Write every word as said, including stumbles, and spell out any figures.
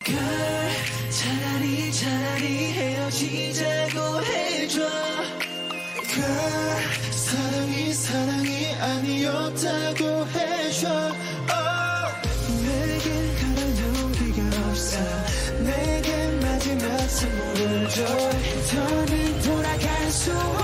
Girl, 차라리 차라리 헤어지자고 해줘. Girl, 사랑이 사랑이 아니었다고 해줘. oh. 내겐 그런 용기가 없어. 내게 마지막 선물을 줘. 더는 돌아갈 수 없어.